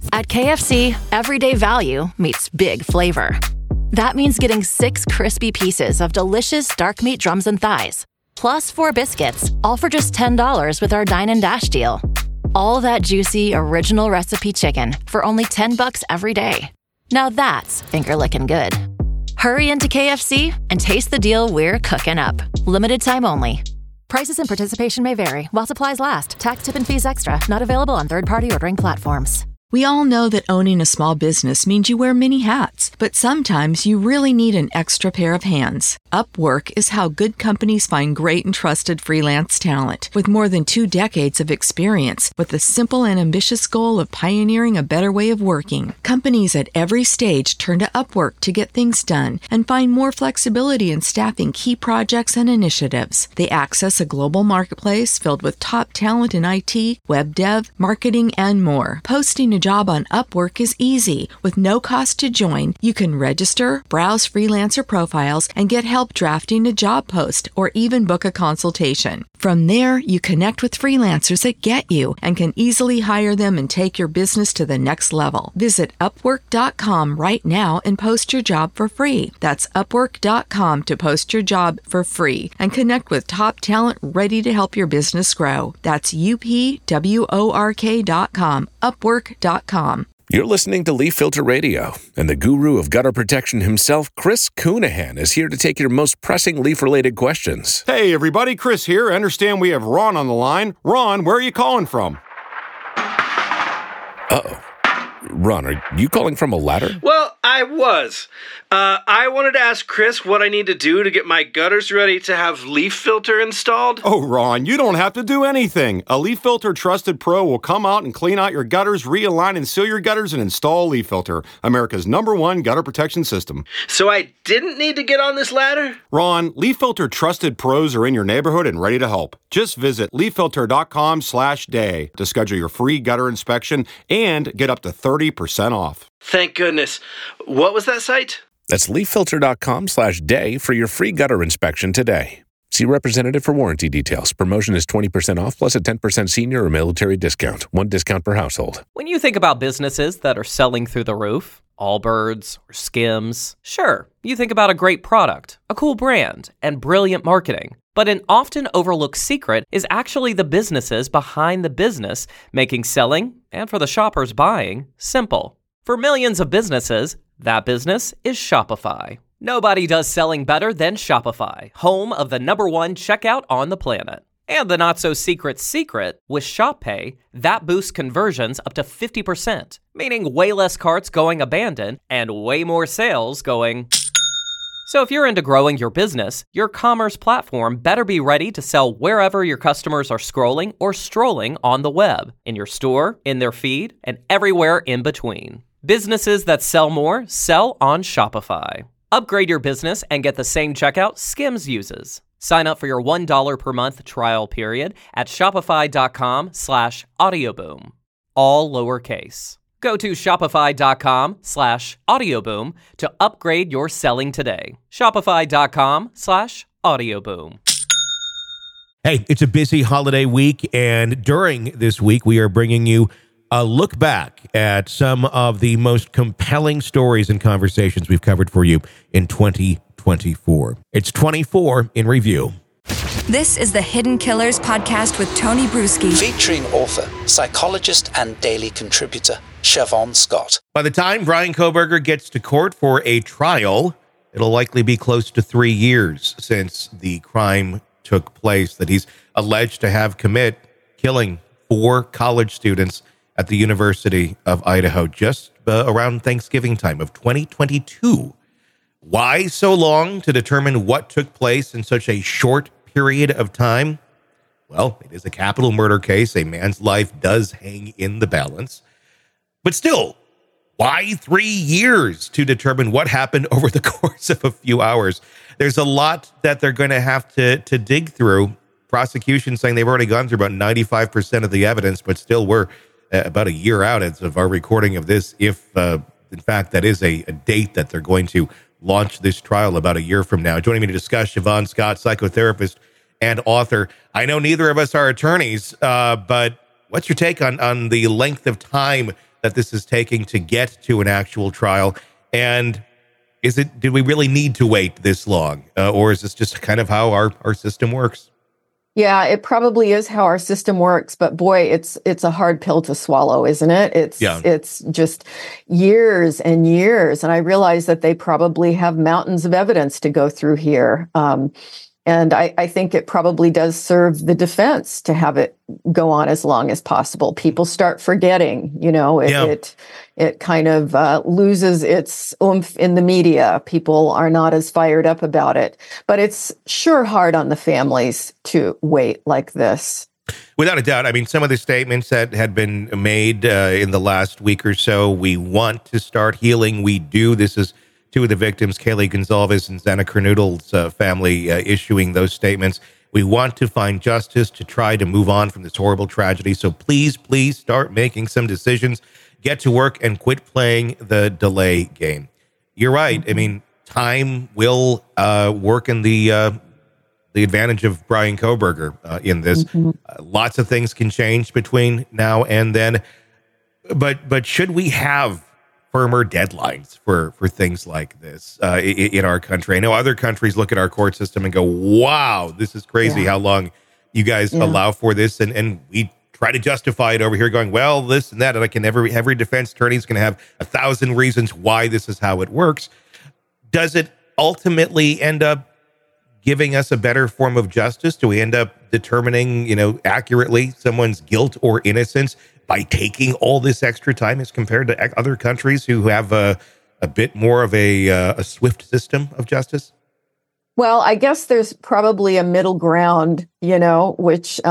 At KFC, everyday value meets big flavor. That means getting 6 crispy pieces of delicious dark meat drums and thighs, plus 4 biscuits, all for just $10 with our Dine and Dash deal. All that juicy, original recipe chicken for only $10 every day. Now that's finger-licking good. Hurry into KFC and taste the deal we're cooking up. Limited time only. Prices and participation may vary. While supplies last. Tax, tip, and fees extra. Not available on third-party ordering platforms. We all know that owning a small business means you wear many hats, but sometimes you really need an extra pair of hands. Upwork is how good companies find great and trusted freelance talent. With more than 2 decades of experience, with the simple and ambitious goal of pioneering a better way of working, companies at every stage turn to Upwork to get things done and find more flexibility in staffing key projects and initiatives. They access a global marketplace filled with top talent in IT, web dev, marketing, and more. Posting a job on Upwork is easy. With no cost to join, you can register, browse freelancer profiles, and get help drafting a job post or even book a consultation. From there, you connect with freelancers that get you and can easily hire them and take your business to the next level. Visit Upwork.com right now and post your job for free. That's Upwork.com to post your job for free and connect with top talent ready to help your business grow. That's UPWORK.com. Upwork.com. You're listening to Leaf Filter Radio, and the guru of gutter protection himself, Chris Coonahan, is here to take your most pressing leaf-related questions. Hey, everybody, Chris here. I understand we have Ron on the line. Ron, where are you calling from? Uh-oh. Ron, are you calling from a ladder? Well, I was. I wanted to ask Chris what I need to do to get my gutters ready to have Leaf Filter installed. Oh, Ron, you don't have to do anything. A Leaf Filter Trusted Pro will come out and clean out your gutters, realign and seal your gutters, and install Leaf Filter, America's #1 gutter protection system. So I didn't need to get on this ladder? Ron, Leaf Filter Trusted Pros are in your neighborhood and ready to help. Just visit leaffilter.com/day to schedule your free gutter inspection and get up to 30% off. Thank goodness. What was that site? That's leaffilter.com/day for your free gutter inspection today. See representative for warranty details. Promotion is 20% off plus a 10% senior or military discount. 1 discount per household. When you think about businesses that are selling through the roof, Allbirds or Skims, sure, you think about a great product, a cool brand, and brilliant marketing. But an often overlooked secret is actually the businesses behind the business, making selling, and for the shoppers buying, simple. For millions of businesses, that business is Shopify. Nobody does selling better than Shopify, home of the #1 checkout on the planet. And the not-so-secret secret, with Shop Pay, that boosts conversions up to 50%, meaning way less carts going abandoned and way more sales going... So if you're into growing your business, your commerce platform better be ready to sell wherever your customers are scrolling or strolling on the web, in your store, in their feed, and everywhere in between. Businesses that sell more sell on Shopify. Upgrade your business and get the same checkout Skims uses. Sign up for your $1 per month trial period at shopify.com/audioboom. All lowercase. Go to shopify.com/audioboom to upgrade your selling today. Shopify.com/audioboom. Hey, it's a busy holiday week, and during this week, we are bringing you a look back at some of the most compelling stories and conversations we've covered for you in 2024. It's 24 in review. This is the Hidden Killers podcast with Tony Bruschi. Featuring author, psychologist, and daily contributor, Siobhan Scott. By the time Bryan Kohberger gets to court for a trial, it'll likely be close to 3 years since the crime took place that he's alleged to have committed, killing 4 college students at the University of Idaho just around Thanksgiving time of 2022. Why so long to determine what took place in such a short period of time? Well, it is a capital murder case. A man's life does hang in the balance. But still, why 3 years to determine what happened over the course of a few hours? There's a lot that they're going to have to dig through. Prosecution saying they've already gone through about 95% of the evidence, but still we're about a year out as of our recording of this, if in fact that is a date that they're going to launch this trial about a year from now. Joining me to discuss, Siobhan Scott, psychotherapist and author. I know neither of us are attorneys, but what's your take on the length of time that this is taking to get to an actual trial? And do we really need to wait this long? Or is this just kind of how our system works? Yeah, it probably is how our system works, but boy, it's a hard pill to swallow, isn't it? It's just years and years, and I realize that they probably have mountains of evidence to go through here. And I think it probably does serve the defense to have it go on as long as possible. People start forgetting, it kind of loses its oomph in the media. People are not as fired up about it. But it's sure hard on the families to wait like this. Without a doubt. I mean, some of the statements that had been made in the last week or so, we want to start healing. We do. This is two of the victims, Kaylee Gonzalez and Xana Kernodle's family, issuing those statements. We want to find justice to try to move on from this horrible tragedy. So please start making some decisions, get to work, and quit playing the delay game. You're right. I mean, time will work in the advantage of Bryan Kohberger in this. Lots of things can change between now and then. But should we have firmer deadlines for things like this in our country? I know other countries look at our court system and go, wow, this is crazy how long you guys allow for this. And we try to justify it over here going, well, this and that. And every defense attorney is going to have 1,000 reasons why this is how it works. Does it ultimately end up giving us a better form of justice? Do we end up determining, accurately someone's guilt or innocence by taking all this extra time as compared to other countries who have a bit more of a swift system of justice? Well, I guess there's probably a middle ground, which,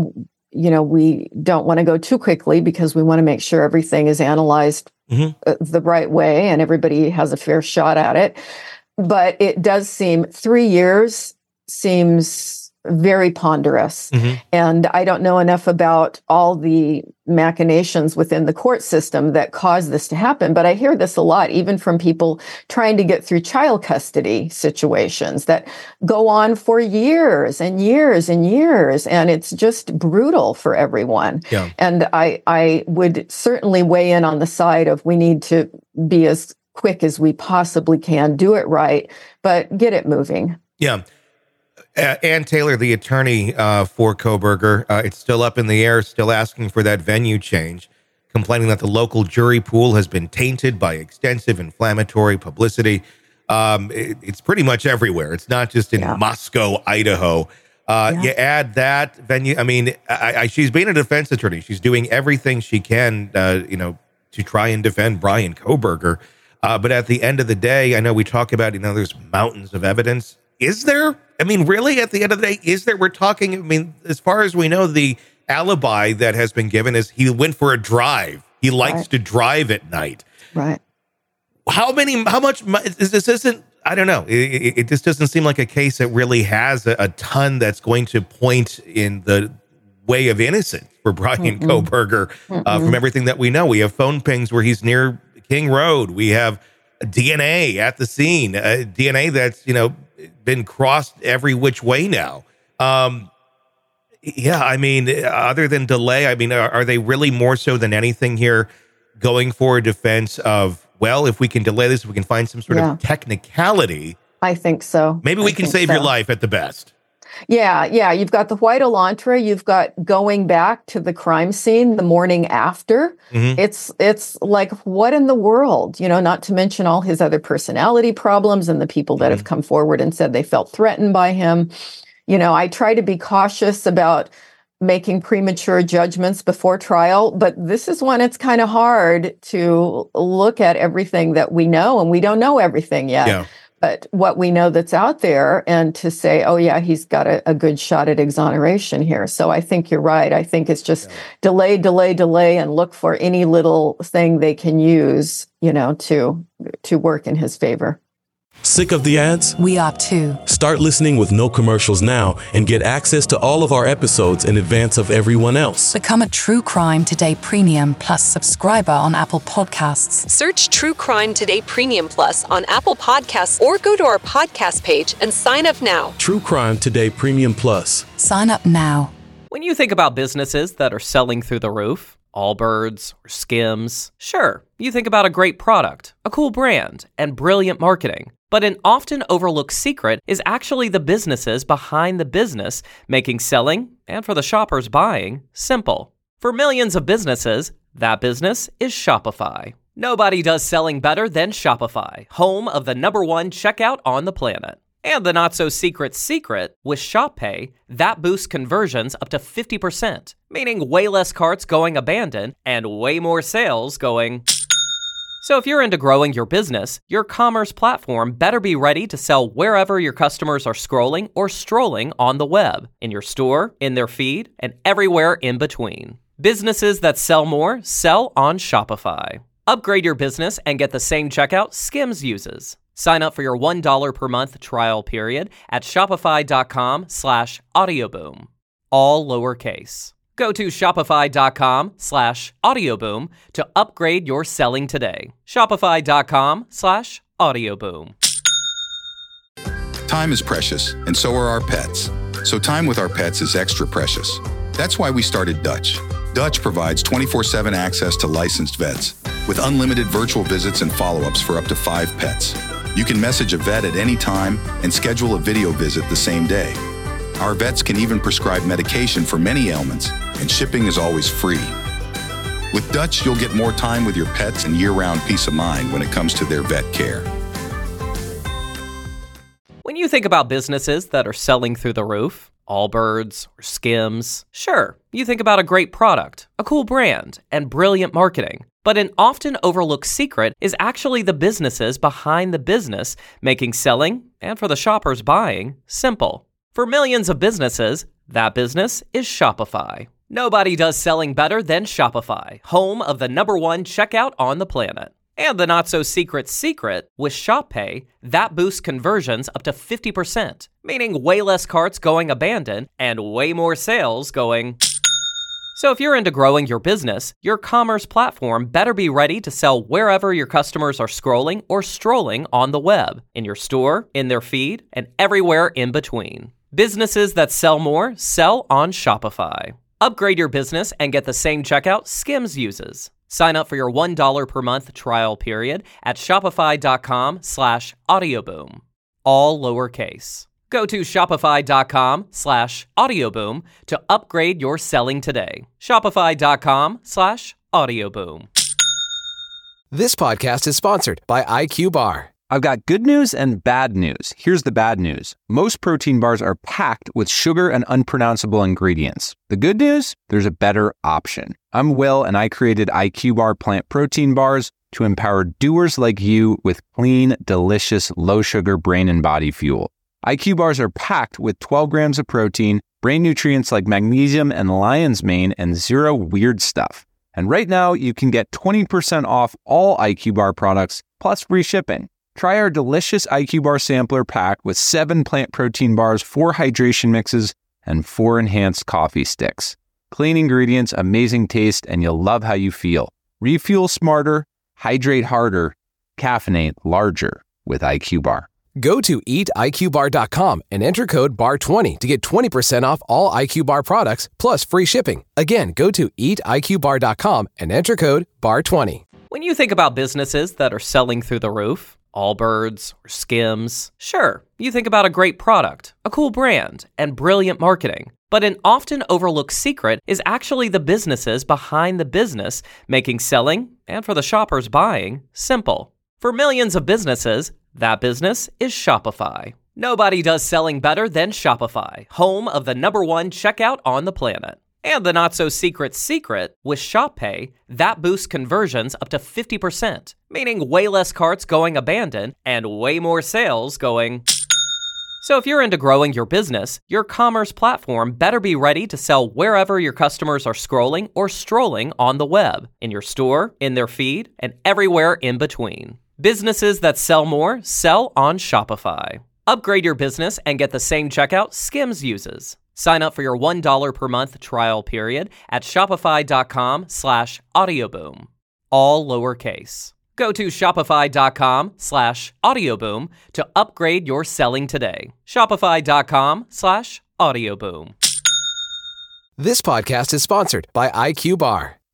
we don't want to go too quickly because we want to make sure everything is analyzed the right way and everybody has a fair shot at it. But it does seem 3 years seems very ponderous. And I don't know enough about all the machinations within the court system that cause this to happen. But I hear this a lot, even from people trying to get through child custody situations that go on for years and years and years. And it's just brutal for everyone. Yeah. And I would certainly weigh in on the side of we need to be as quick as we possibly can, do it right, but get it moving. Yeah. Ann Taylor, the attorney for Kohberger, it's still up in the air, still asking for that venue change, complaining that the local jury pool has been tainted by extensive inflammatory publicity. It's pretty much everywhere. It's not just in Moscow, Idaho. You add that venue. I mean, she's being a defense attorney. She's doing everything she can, to try and defend Bryan Kohberger. But at the end of the day, I know we talk about, there's mountains of evidence. Is there? I mean, really, at the end of the day, is there? We're talking, as far as we know, the alibi that has been given is he went for a drive. He likes to drive at night. Right. How much this isn't, I don't know. It just doesn't seem like a case that really has a ton that's going to point in the way of innocence for Bryan Kohberger from everything that we know. We have phone pings where he's near King Road. We have DNA at the scene, DNA that's, been crossed every which way now. Other than delay, are they really more so than anything here going for a defense of, well, if we can delay this, we can find some sort of technicality. I think so. Maybe we can save your life at the best. Yeah. You've got the white Elantra. You've got going back to the crime scene the morning after. It's like, what in the world? Not to mention all his other personality problems and the people that have come forward and said they felt threatened by him. I try to be cautious about making premature judgments before trial, but this is when it's kind of hard to look at everything that we know, and we don't know everything yet. Yeah. But what we know that's out there, and to say, oh, yeah, he's got a good shot at exoneration here. So I think you're right. I think it's just delay, and look for any little thing they can use, to work in his favor. Sick of the ads? We are too. Start listening with no commercials now and get access to all of our episodes in advance of everyone else. Become a True Crime Today Premium Plus subscriber on Apple Podcasts. Search True Crime Today Premium Plus on Apple Podcasts or go to our podcast page and sign up now. True Crime Today Premium Plus. Sign up now. When you think about businesses that are selling through the roof, Allbirds, or Skims. Sure, you think about a great product, a cool brand, and brilliant marketing. But an often overlooked secret is actually the businesses behind the business, making selling, and for the shoppers buying, simple. For millions of businesses, that business is Shopify. Nobody does selling better than Shopify, home of the #1 checkout on the planet. And the not-so-secret secret, with ShopPay, that boosts conversions up to 50%, meaning way less carts going abandoned and way more sales going. So if you're into growing your business, your commerce platform better be ready to sell wherever your customers are scrolling or strolling on the web, in your store, in their feed, and everywhere in between. Businesses that sell more sell on Shopify. Upgrade your business and get the same checkout Skims uses. Sign up for your $1 per month trial period at shopify.com/audioboom. All lowercase. Go to shopify.com/audioboom to upgrade your selling today. Shopify.com/audioboom. Time is precious, and so are our pets. So time with our pets is extra precious. That's why we started Dutch. Dutch provides 24/7 access to licensed vets with unlimited virtual visits and follow-ups for up to 5 pets. You can message a vet at any time and schedule a video visit the same day. Our vets can even prescribe medication for many ailments, and shipping is always free. With Dutch, you'll get more time with your pets and year-round peace of mind when it comes to their vet care. When you think about businesses that are selling through the roof, Allbirds, or Skims, sure, you think about a great product, a cool brand, and brilliant marketing. But an often overlooked secret is actually the businesses behind the business, making selling, and for the shoppers buying, simple. For millions of businesses, that business is Shopify. Nobody does selling better than Shopify, home of the #1 checkout on the planet. And the not-so-secret secret, with ShopPay, that boosts conversions up to 50%, meaning way less carts going abandoned and way more sales going. So if you're into growing your business, your commerce platform better be ready to sell wherever your customers are scrolling or strolling on the web, in your store, in their feed, and everywhere in between. Businesses that sell more sell on Shopify. Upgrade your business and get the same checkout Skims uses. Sign up for your $1 per month trial period at shopify.com/audioboom. All lowercase. Go to shopify.com/audioboom to upgrade your selling today. Shopify.com/audioboom. This podcast is sponsored by IQ Bar. I've got good news and bad news. Here's the bad news. Most protein bars are packed with sugar and unpronounceable ingredients. The good news? There's a better option. I'm Will, and I created IQ Bar plant protein bars to empower doers like you with clean, delicious, low-sugar brain and body fuel. IQ Bars are packed with 12 grams of protein, brain nutrients like magnesium and lion's mane, and zero weird stuff. And right now, you can get 20% off all IQ Bar products, plus free shipping. Try our delicious IQ Bar sampler pack with 7 plant protein bars, 4 hydration mixes, and 4 enhanced coffee sticks. Clean ingredients, amazing taste, and you'll love how you feel. Refuel smarter, hydrate harder, caffeinate larger with IQ Bar. Go to eatiqbar.com and enter code BAR20 to get 20% off all IQ Bar products plus free shipping. Again, go to eatiqbar.com and enter code BAR20. When you think about businesses that are selling through the roof, Allbirds, or Skims, sure, you think about a great product, a cool brand, and brilliant marketing. But an often overlooked secret is actually the businesses behind the business, making selling, and for the shoppers buying, simple. For millions of businesses, that business is Shopify. Nobody does selling better than Shopify, home of the #1 checkout on the planet. And the not-so-secret secret, with ShopPay, that boosts conversions up to 50%, meaning way less carts going abandoned and way more sales going. So if you're into growing your business, your commerce platform better be ready to sell wherever your customers are scrolling or strolling on the web, in your store, in their feed, and everywhere in between. Businesses that sell more sell on Shopify. Upgrade your business and get the same checkout Skims uses. Sign up for your $1 per month trial period at shopify.com/audioboom. All lowercase. Go to shopify.com/audioboom to upgrade your selling today. Shopify.com/audioboom. This podcast is sponsored by IQ Bar.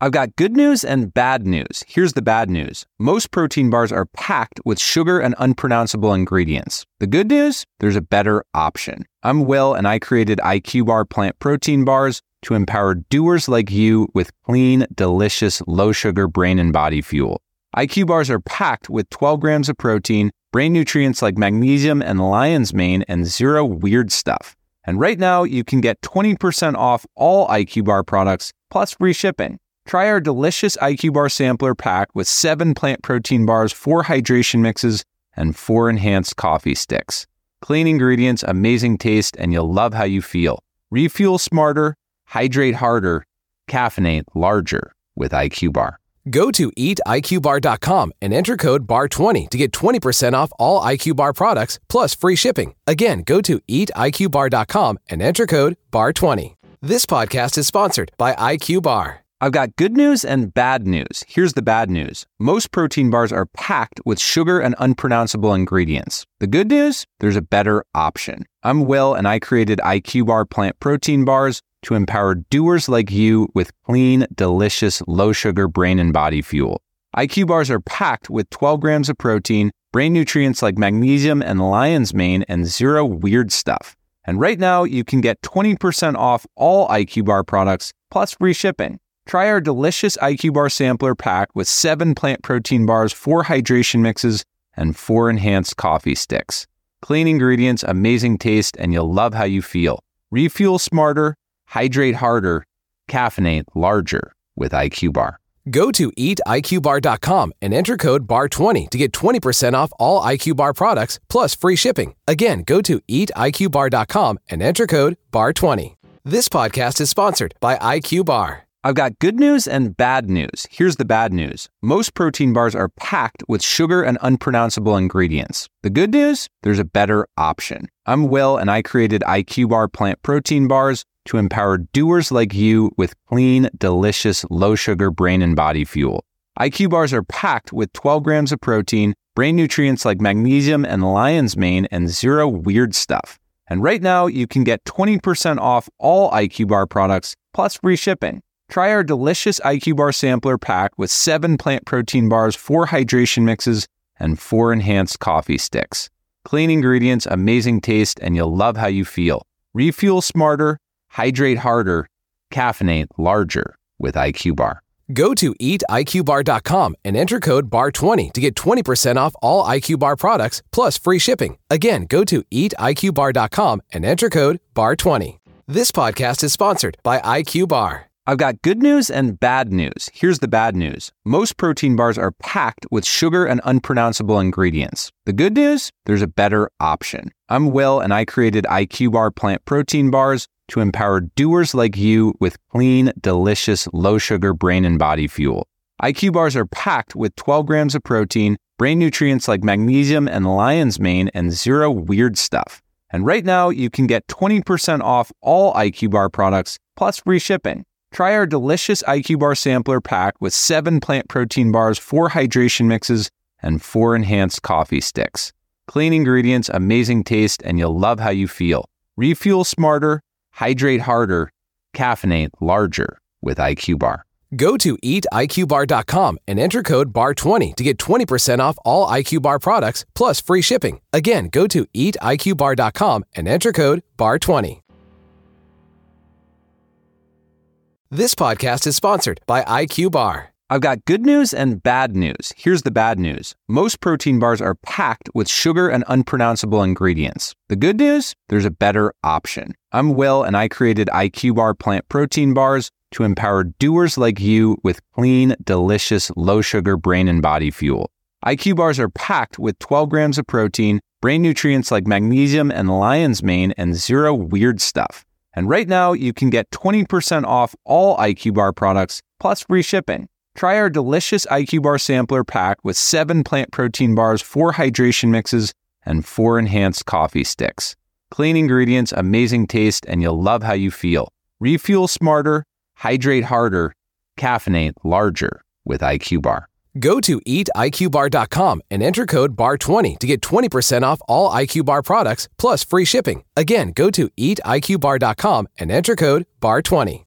I've got good news and bad news. Here's the bad news. Most protein bars are packed with sugar and unpronounceable ingredients. The good news? There's a better option. I'm Will, and I created IQ Bar plant protein bars to empower doers like you with clean, delicious, low-sugar brain and body fuel. IQ bars are packed with 12 grams of protein, brain nutrients like magnesium and lion's mane, and zero weird stuff. And right now, you can get 20% off all IQ Bar products, plus free shipping. Try our delicious IQ Bar sampler pack with 7 plant protein bars, 4 hydration mixes, and 4 enhanced coffee sticks. Clean ingredients, amazing taste, and you'll love how you feel. Refuel smarter, hydrate harder, caffeinate larger with IQ Bar. Go to eatiqbar.com and enter code BAR20 to get 20% off all IQ Bar products, plus free shipping. Again, go to eatiqbar.com and enter code BAR20. This podcast is sponsored by IQ Bar. I've got good news and bad news. Here's the bad news. Most protein bars are packed with sugar and unpronounceable ingredients. The good news? There's a better option. I'm Will, and I created IQ Bar plant protein bars to empower doers like you with clean, delicious, low-sugar brain and body fuel. IQ bars are packed with 12 grams of protein, brain nutrients like magnesium and lion's mane, and zero weird stuff. And right now, you can get 20% off all IQ Bar products, plus free shipping. Try our delicious IQ Bar sampler pack with 7 plant protein bars, 4 hydration mixes, and 4 enhanced coffee sticks. Clean ingredients, amazing taste, and you'll love how you feel. Refuel smarter, hydrate harder, caffeinate larger with IQ Bar. Go to eatiqbar.com and enter code BAR20 to get 20% off all IQ Bar products, plus free shipping. Again, go to eatiqbar.com and enter code BAR20. This podcast is sponsored by IQ Bar. I've got good news and bad news. Here's the bad news. Most protein bars are packed with sugar and unpronounceable ingredients. The good news? There's a better option. I'm Will, and I created IQ Bar plant protein bars to empower doers like you with clean, delicious, low-sugar brain and body fuel. IQ bars are packed with 12 grams of protein, brain nutrients like magnesium and lion's mane, and zero weird stuff. And right now, you can get 20% off all IQ Bar products, plus free shipping. Try our delicious IQ Bar sampler pack with 7 plant protein bars, 4 hydration mixes, and 4 enhanced coffee sticks. Clean ingredients, amazing taste, and you'll love how you feel. Refuel smarter, hydrate harder, caffeinate larger with IQ Bar. Go to eatiqbar.com and enter code BAR20 to get 20% off all IQ Bar products, plus free shipping. Again, go to eatiqbar.com and enter code BAR20. This podcast is sponsored by IQ Bar. I've got good news and bad news. Here's the bad news. Most protein bars are packed with sugar and unpronounceable ingredients. The good news? There's a better option. I'm Will, and I created IQ Bar plant protein bars to empower doers like you with clean, delicious, low-sugar brain and body fuel. IQ bars are packed with 12 grams of protein, brain nutrients like magnesium and lion's mane, and zero weird stuff. And right now, you can get 20% off all IQ Bar products, plus free shipping. Try our delicious IQ Bar sampler pack with 7 plant protein bars, 4 hydration mixes, and 4 enhanced coffee sticks. Clean ingredients, amazing taste, and you'll love how you feel. Refuel smarter, hydrate harder, caffeinate larger with IQ Bar. Go to eatiqbar.com and enter code BAR20 to get 20% off all IQ Bar products, plus free shipping. Again, go to eatiqbar.com and enter code BAR20. This podcast is sponsored by IQ Bar. I've got good news and bad news. Here's the bad news. Most protein bars are packed with sugar and unpronounceable ingredients. The good news? There's a better option. I'm Will, and I created IQ Bar plant protein bars to empower doers like you with clean, delicious, low-sugar brain and body fuel. IQ bars are packed with 12 grams of protein, brain nutrients like magnesium and lion's mane, and zero weird stuff. And right now, you can get 20% off all IQ Bar products, plus free shipping. Try our delicious IQ Bar sampler pack with 7 plant protein bars, 4 hydration mixes, and 4 enhanced coffee sticks. Clean ingredients, amazing taste, and you'll love how you feel. Refuel smarter, hydrate harder, caffeinate larger with IQ Bar. Go to eatiqbar.com and enter code BAR20 to get 20% off all IQ Bar products, plus free shipping. Again, go to eatiqbar.com and enter code BAR20.